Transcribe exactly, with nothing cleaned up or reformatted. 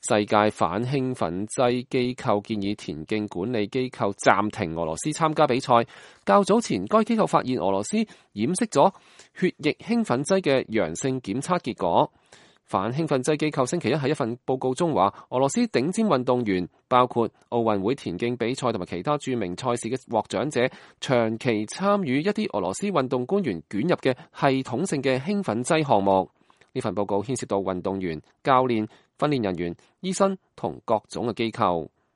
世界反興奮劑機構建議田徑管理機構暫停俄羅斯參加比賽。較早前，該機構發現俄羅斯掩飾咗血液興奮劑嘅陽性檢測結果。反興奮劑機構星期一喺一份報告中話，俄羅斯頂尖運動員，包括奧運會田徑比賽同埋其他著名賽事嘅獲獎者，長期參與一啲俄羅斯運動官員捲入嘅系統性嘅興奮劑項目。呢份報告牽涉到運動員、教練、訓練人員、醫生同各種嘅機構。